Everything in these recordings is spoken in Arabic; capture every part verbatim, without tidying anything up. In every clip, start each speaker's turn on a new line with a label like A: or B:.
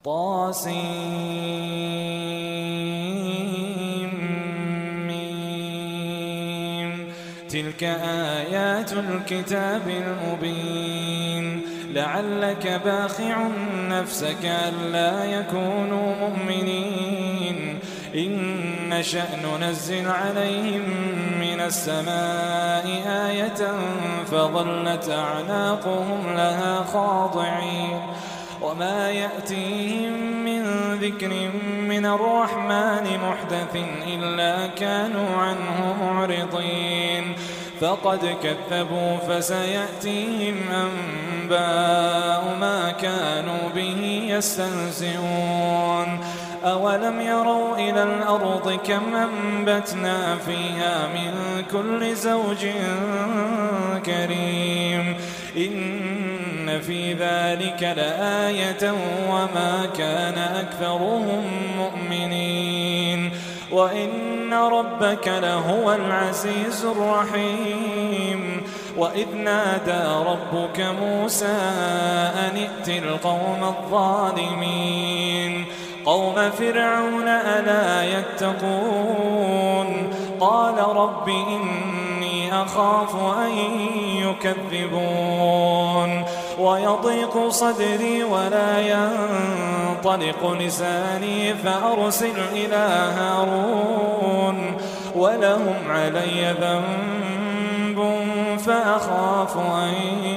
A: طاسيم تلك آيات الكتاب المبين لعلك باخع نفسك ألا يكونوا مؤمنين إن نشأ ننزل عليهم من السماء آية فظلت أعناقهم لها خاضعين وما يأتيهم من ذكر من الرحمن محدث إلا كانوا عنه معرضين فقد كذبوا فسيأتيهم أنباء ما كانوا به يستهزئون أولم يروا إلى الأرض كم أنبتنا فيها من كل زوج كريم إن في ذلك لآية وما كان أكثرهم مؤمنين وإن ربك لهو العزيز الرحيم وإذ نادى ربك موسى أن ائت القوم الظالمين قوم فرعون ألا يتقون قال رب إني أخاف أن يكذبون ويضيق صدري ولا ينطلق لساني فأرسل إلى هارون ولهم علي ذنب فأخاف أن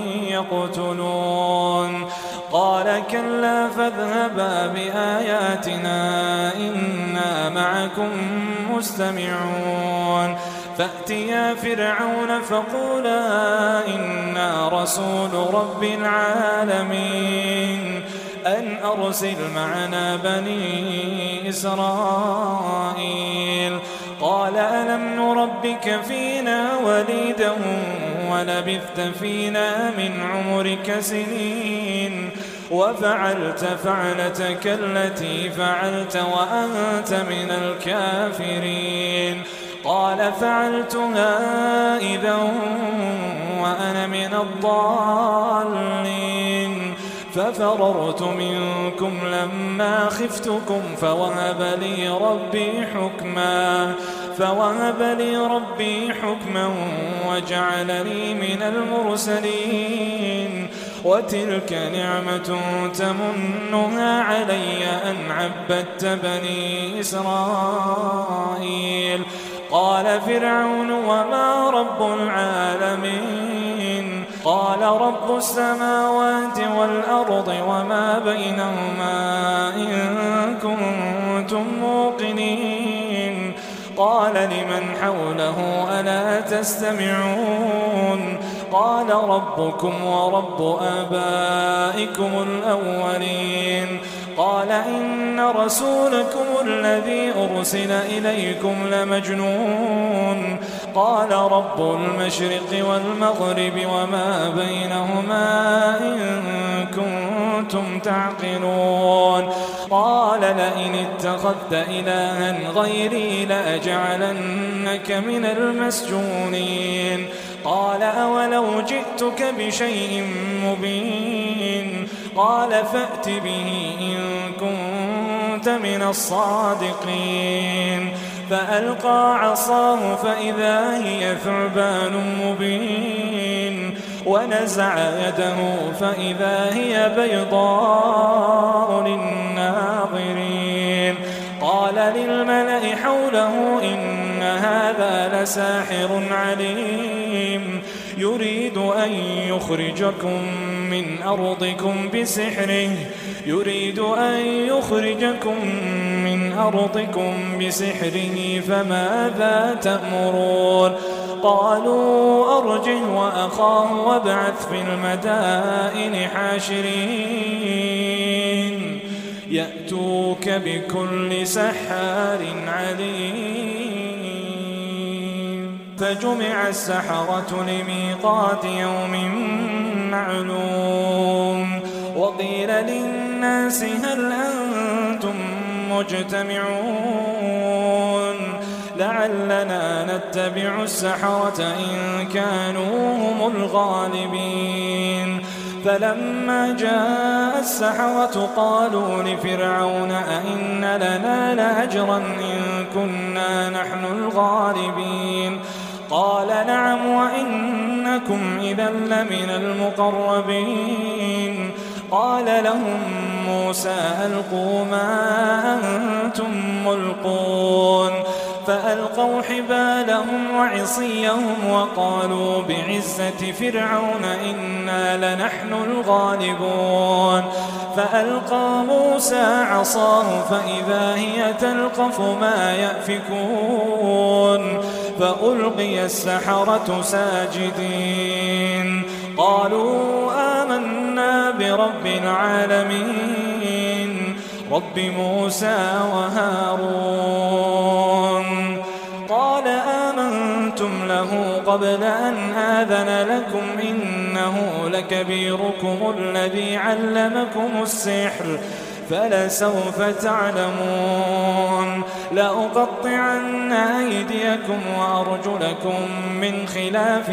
A: يقتلون قال كلا فاذهبا بآياتنا إنا معكم مستمعون فأتيا فرعون فقولا إنا رسول رب العالمين أن أرسل معنا بني إسرائيل قال ألم نربك فينا وليدا ولبثت فينا من عمرك سنين وفعلت فعلتك التي فعلت وأنت من الكافرين قال فعلتها إذا وأنا من الضالين ففررت منكم لما خفتكم فوهب لي ربي حكما فوهب لي ربي حكما وجعلني من المرسلين وتلك نعمة تمنها علي أن عبدت بني إسرائيل قال فرعون وما رب العالمين قال رب السماوات والأرض وما بينهما إن كنتم موقنين قال لمن حوله ألا تستمعون قال ربكم ورب آبائكم الأولين قال إن رسولكم الذي أرسل إليكم لمجنون قال رب المشرق والمغرب وما بينهما إن كنتم تعقلون قال لئن اتخذت إلها غيري لأجعلنك من المسجونين قال أولو جئتك بشيء مبين قال فأت به إن كنت من الصادقين فألقى عصاه فإذا هي ثعبان مبين ونزع يده فإذا هي بيضاء للناظرين قال للملأ حوله إن هذا لساحر عليم يريد أن يخرجكم من أرضكم بسحره يريد أن يخرجكم من أرضكم بسحره فماذا تأمرون قالوا أرجه وأخاه وابعث في المدائن حاشرين يأتوك بكل سحار عليم فجمع السحرة لميقات يوم معلوم وقيل للناس هل أنتم مجتمعون لعلنا نتبع السحرة إن كانوا هم الغالبين فلما جاء السحرة قالوا لفرعون أئن لنا لأجرا إن كنا نحن الغالبين قال نعم وإنكم إذا لمن المقربين قال لهم موسى ألقوا ما أنتم ملقون فألقوا حبالهم وعصيهم وقالوا بعزة فرعون إنا لنحن الغالبون فألقى موسى عصاه فإذا هي تلقف ما يأفكون فألقي السحرة ساجدين قالوا آمنا برب العالمين رب موسى وهارون قال آمنتم له قبل أن آذن لكم إنه لكبيركم الذي علمكم السحر فلسوف تعلمون لأقطعن أيديكم وأرجلكم من خلاف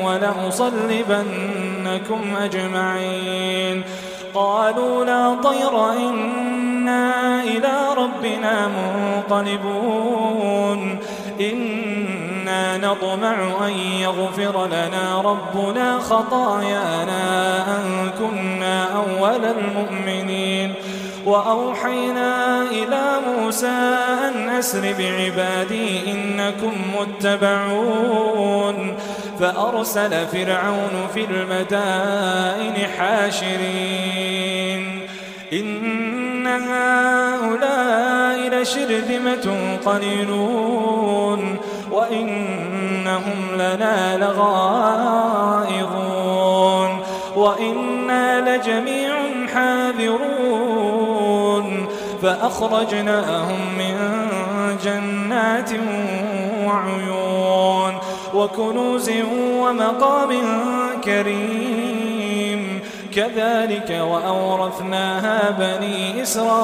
A: ولأصلبنكم أجمعين قالوا لا طير إنا إلى ربنا منقلبون إنا نطمع أن يغفر لنا ربنا خطايانا أن كنا أول المؤمنين وأوحينا إلى موسى أن أسر بعبادي إنكم متبعون فأرسل فرعون في المدائن حاشرين إن هؤلاء لشرذمة قليلون وإنهم لنا لغائظون وإنا لجميع حاذرون فأخرجناهم من جنات وعيون وكنوز ومقام كريم كذلك وأورثناها بني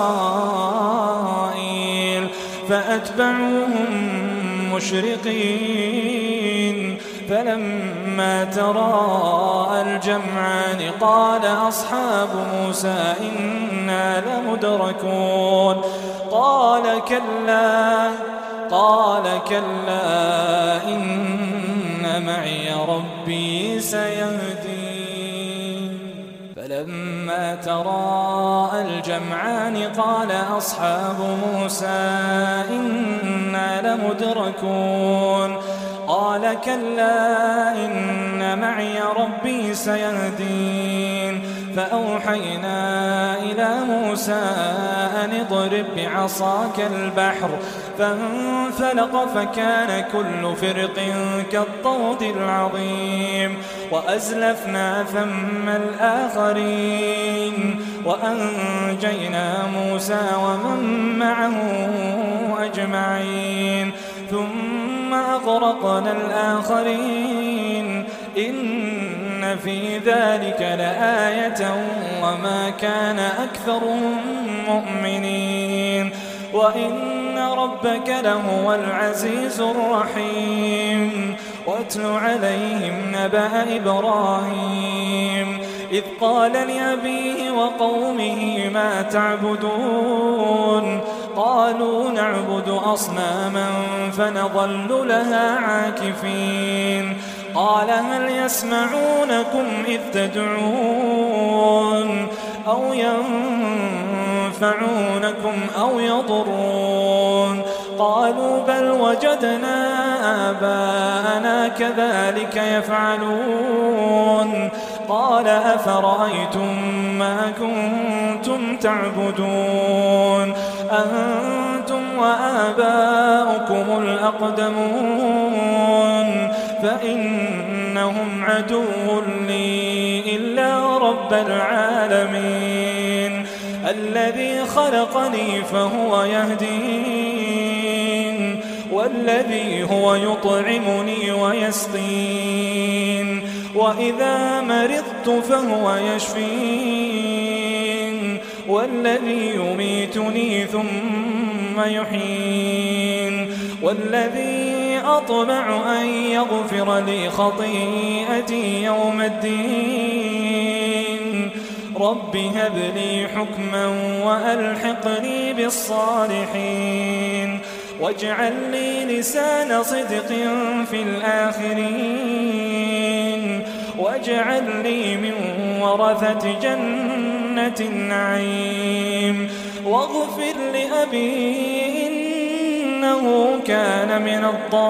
A: إسرائيل فأتبعوهم مشرقين فلما تراءى الجمعان قال أصحاب موسى إنا لمدركون قال كلا قال كلا إن معي ربي سيهدين فلما تراءى الجمعان قال أصحاب موسى إنا لمدركون قال كلا إن معي ربي سيهدين فأوحينا إلى موسى أن اضرب بعصاك البحر فانفلق فكان كل فرق كالطود العظيم وأزلفنا ثم الآخرين وأنجينا موسى ومن معه أجمعين ثم أغرقنا الآخرين إن في ذلك لآية وما كان أكثرهم مؤمنين وإن ربك لهو العزيز الرحيم واتل عليهم نبأ إبراهيم إذ قال لأبيه وقومه ما تعبدون قالوا نعبد أصناما فنظل لها عاكفين قال هل يسمعونكم إذ تدعون أو ينفعونكم أو يضرون قالوا بل وجدنا آباءنا كذلك يفعلون قال أفرأيتم ما كنتم تعبدون أنتم وآباؤكم الأقدمون فإنهم عدو لي إلا رب العالمين الذي خلقني فهو يهدين والذي هو يطعمني ويسقين وإذا مرضت فهو يشفين والذي يميتني ثم يحيين والذي أطمع أن يغفر لي خطيئتي يوم الدين رب هب لي حكما وألحقني بالصالحين واجعل لي لسان صدق في الآخرين واجعل لي من ورثة جنة النعيم واغفر لأبي إنه كان من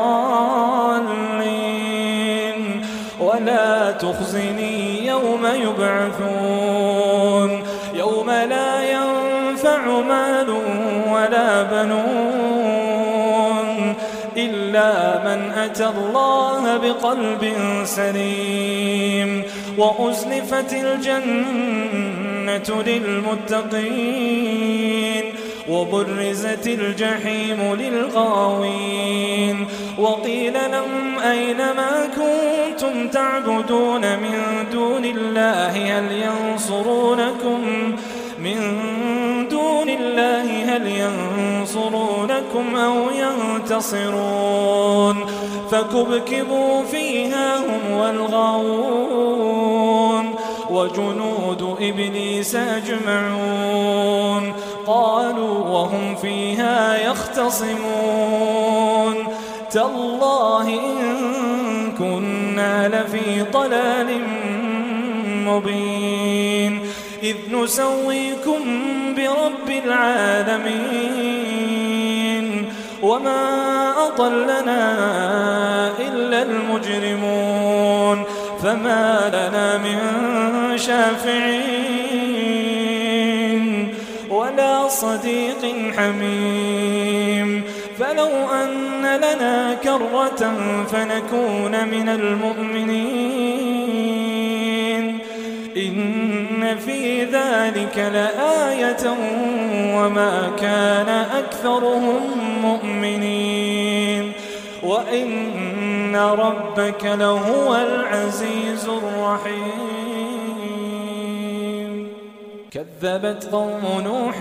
A: الضالين ولا تخزني يوم يبعثون يوم لا ينفع مال ولا بنون إلا من أتى الله بقلب سليم وأزلفت الجنة للمتقين وبرزت الجحيم للغاوين وقيل لهم أين ما كنتم تعبدون من دون الله هل ينصرونكم من دون الله هل ينصرونكم أو ينتصرون فكبكبوا فيها هم والغاوون وجنود إبليس أجمعون قالوا وهم فيها يختصمون تالله إن كنا لفي ضلال مبين إذ نسويكم برب العالمين وما أضلنا إلا المجرمون فما لنا من شافعين ولا صديق حميم فلو أن لنا كرة فنكون من المؤمنين إن في ذلك لآية وما كان أكثرهم مؤمنين وإن ربك لهو العزيز الرحيم كذبت قوم نوح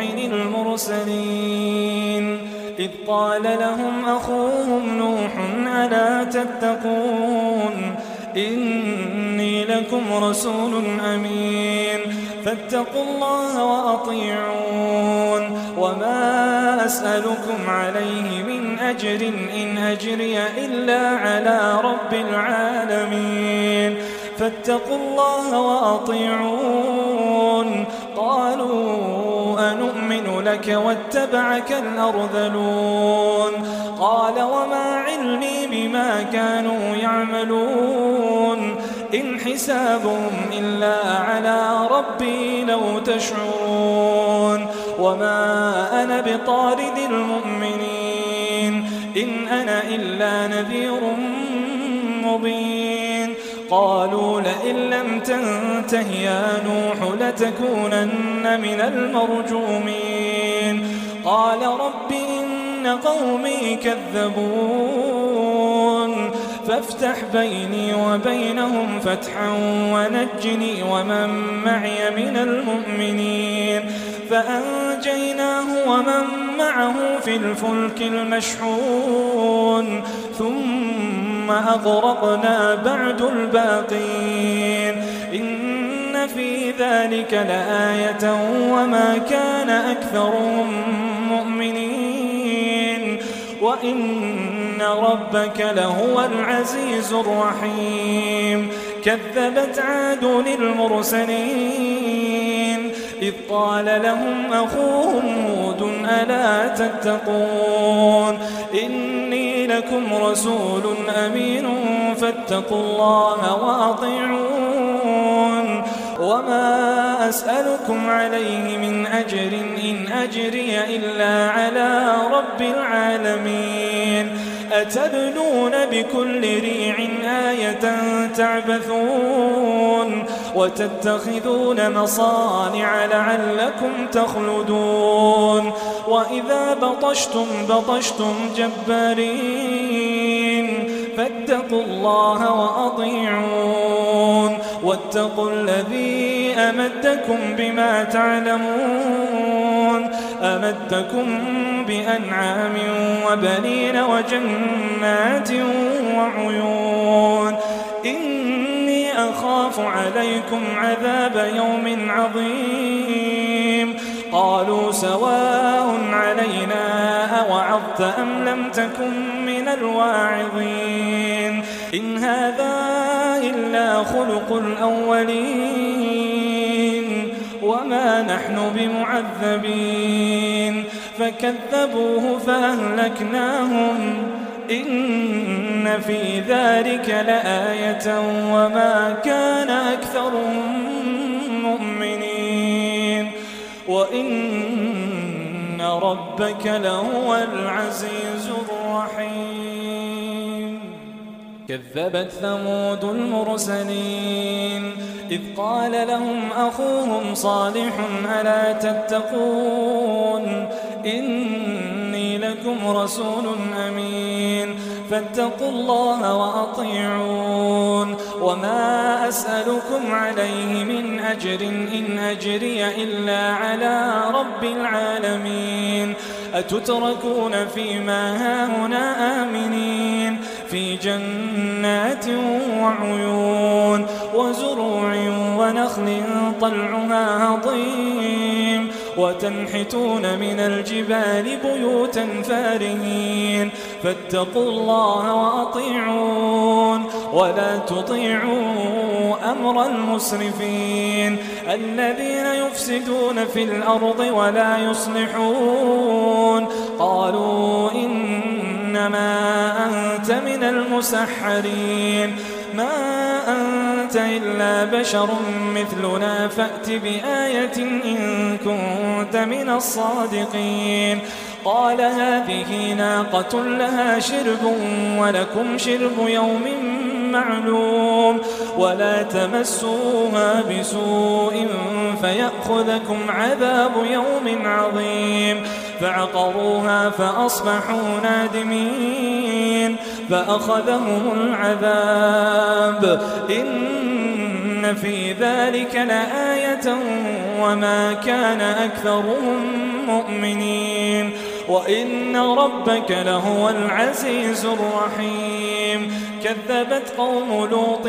A: المرسلين إذ قال لهم أخوهم نوح ألا تتقون إني لكم رسول أمين فاتقوا الله وأطيعون وما أسألكم عليه من أجر إن أجري إلا على رب العالمين فاتقوا الله وأطيعون قالوا أنؤمن لك واتبعك الأرذلون قال وما علمي بما كانوا يعملون إن حسابهم إلا على ربي لو تشعرون وما أنا بطارد المؤمنين إن أنا إلا نذير مبين قالوا لئن لم تنته يا نوح لتكونن من المرجومين قال رب إن قومي كذبون فافتح بيني وبينهم فتحا ونجني ومن معي من المؤمنين فأنجيناه ومن معه في الفلك المشحون ثم أغرقنا بعد الباقين إن في ذلك لآية وما كان أكثرهم مؤمنين وإن ربك لهو العزيز الرحيم كذبت عاد المرسلين إذ قال لهم أخوهم هود ألا تتقون إني لكم رسول أمين فاتقوا الله وأطيعون وما أسألكم عليه من أجر إن أجري إلا على رب العالمين أتبنون بكل ريع آية تعبثون وتتخذون مصانع لعلكم تخلدون وإذا بطشتم بطشتم جبارين فاتقوا الله وأطيعون واتقوا الذي أمدكم بما تعلمون أمدكم بأنعام وبنين وجنات وعيون إني أخاف عليكم عذاب يوم عظيم قالوا سواء علينا أوعظت أم لم تكن من الواعظين إن هذا إلا خلق الأولين وما نحن بمعذبين فكذبوه فأهلكناهم إن في ذلك لآية وما كان أكثرهم مؤمنين وإن ربك لهو العزيز الرحيم كذبت ثمود المرسلين إذ قال لهم أخوهم صالح ألا تتقون إني لكم رسول أمين فاتقوا الله وأطيعون وما أسألكم عليه من أجر إن أجري إلا على رب العالمين أتتركون فيما هاهنا آمنين في جنات وعيون وزروع ونخل طلعها هضيم وتنحتون من الجبال بيوتا فارهين فاتقوا الله وأطيعون ولا تطيعوا أمر المسرفين الذين يفسدون في الأرض ولا يصلحون قالوا إنما أنت من المسحرين ما أنت إلا بشر مثلنا فأت بآية إن كنت من الصادقين قال هذه ناقة لها شرب ولكم شرب يوم معلوم ولا تمسوها بسوء فيأخذكم عذاب يوم عظيم فعقروها فأصبحوا نادمين فأخذهم العذاب إن في ذلك لآية وما كان أكثرهم مؤمنين وإن ربك لهو العزيز الرحيم كذبت قوم لوط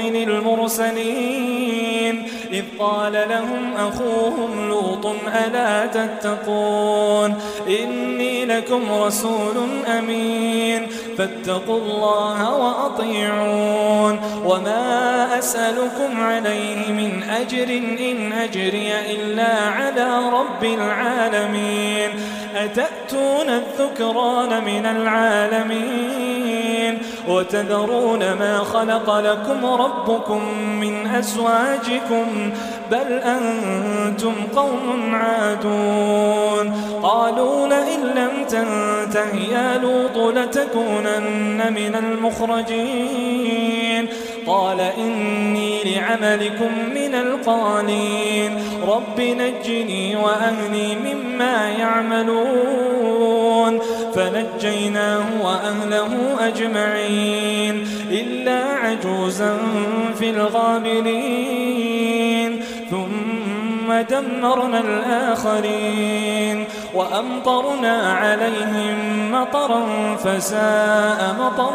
A: المرسلين إذ قال لهم أخوهم لوط ألا تتقون إني لكم رسول أمين فاتقوا الله وأطيعون وما أسألكم عليه من أجر إن أجري إلا على رب العالمين أتأتون الذكران من العالمين وتذرون ما خلق لكم ربكم من أزواجكم بل أنتم قوم عادون قالوا لئن لم تنته يا لوط لتكونن من المخرجين قال إني لعملكم من القالين رب نجني وأهلي مما يعملون فنجيناه وأهله أجمعين إلا عجوزا في الغابرين ثم دمرنا الآخرين وأمطرنا عليهم مطرا فساء مطر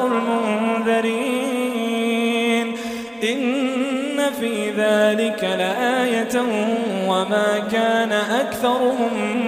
A: المنذرين إن في ذلك لآية وما كان أكثرهم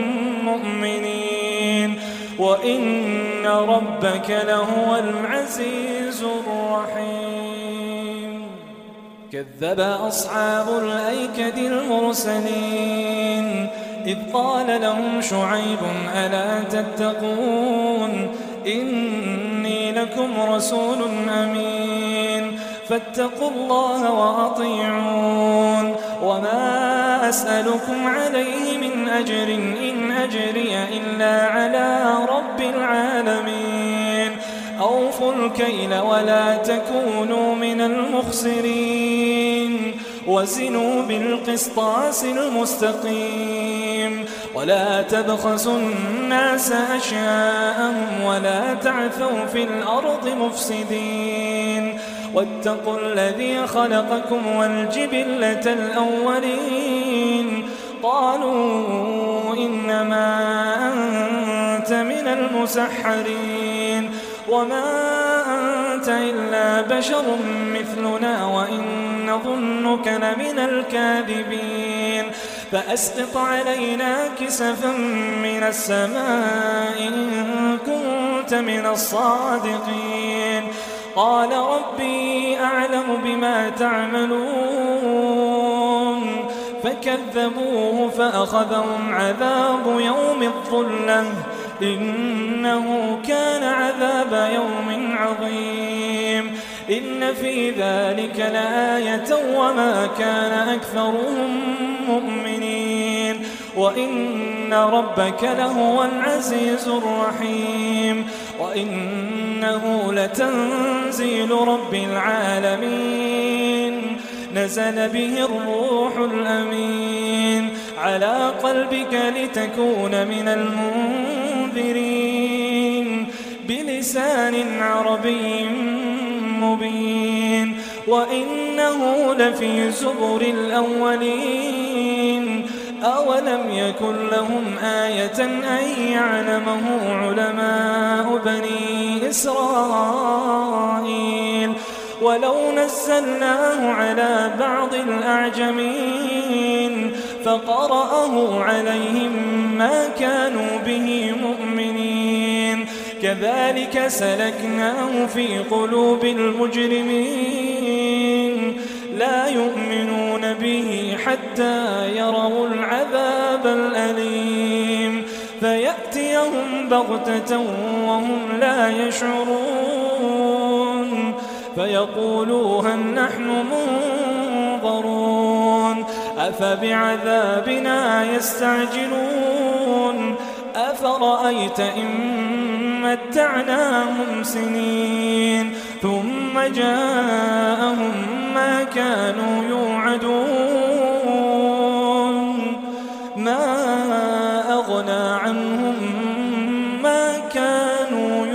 A: مؤمنين وإن ربك لهو العزيز الرحيم كذب أصحاب الأيكة المرسلين إذ قال لهم شعيب ألا تتقون إني لكم رسول أمين فاتقوا الله وأطيعون وما أسألكم عليه من أجر إن أجري إلا على رب العالمين أوفوا الكيل ولا تكونوا من المخسرين وزنوا بالقسطاس المستقيم ولا تبخسوا الناس أشياءهم ولا تعثوا في الأرض مفسدين واتقوا الذي خلقكم والجبلة الأولين قالوا إنما أنت من المسحرين وما أنت إلا بشر مثلنا وإن نظنك لمن الكاذبين فأسقط علينا كسفا من السماء إن كنت من الصادقين قال ربي أعلم بما تعملون فكذبوه فأخذهم عذاب يوم الظلة إنه كان عذاب يوم عظيم إن في ذلك لآية وما كان أكثرهم مؤمنين وإن ربك لهو العزيز الرحيم وإنه لتنزيل رب العالمين نزل به الروح الأمين على قلبك لتكون من المنذرين بلسان عربي مبين وإنه لفي زبر الأولين أولم يكن لهم آية أن يعلمه علماء بني إسرائيل ولو نزلناه على بعض الأعجمين فقرأه عليهم ما كانوا به مؤمنين كذلك سلكناه في قلوب المجرمين لا يؤمنون به حتى يروا العذاب الأليم فيأتيهم بغتة وهم لا يشعرون فيقولوا هل نحن منظرون أفبعذابنا يستعجلون أفرأيت إن متعناهم سنين ثم جاءهم ما كانوا يوعدون ما أغنى عنهم ما كانوا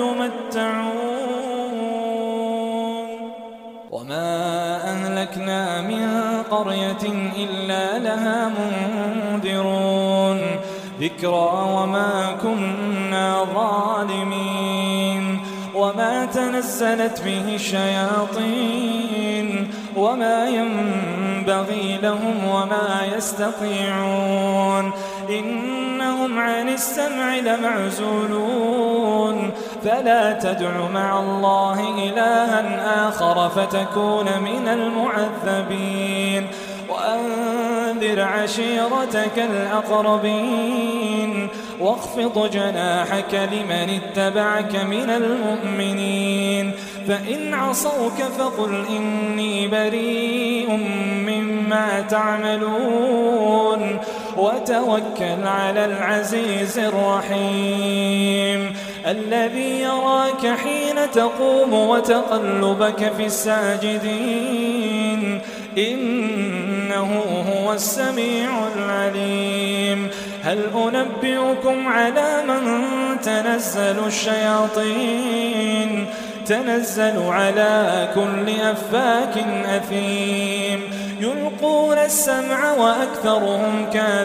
A: يمتعون وما أهلكنا من قرية إلا لها منذرون ذكرى وما كنا ظالمين وما تنزلت به الشياطين وما ينبغي لهم وما يستطيعون إنهم عن السمع لمعزولون فلا تدع مع الله إلها آخر فتكون من المعذبين وأنذر عشيرتك الأقربين واخفض جناحك لمن اتبعك من المؤمنين فإن عصوك فقل إني بريء مما تعملون وتوكل على العزيز الرحيم الذي يراك حين تقوم وتقلبك في الساجدين إنه هو السميع العليم هل أنبئكم على من تنزل الشياطين تنزل على كل أفاك أثيم يلقون السمع وأكثرهم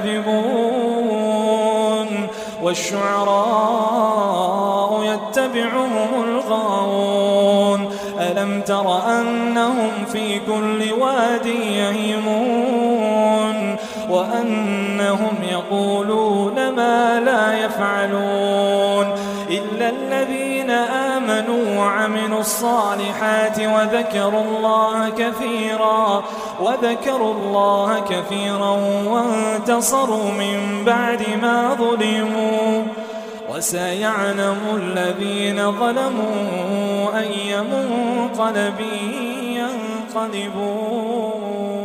A: كاذبون والشعراء يتبعهم الغاوون ألم تر أنهم في كل واد يهيمون وأنهم يقولون ما لا يفعلون إلا الذين آمنوا وعملوا الصالحات وذكروا الله كثيرا وذكروا الله كثيرا وانتصروا من بعد ما ظلموا وسيعلم الذين ظلموا أي منقلب ينقلبون.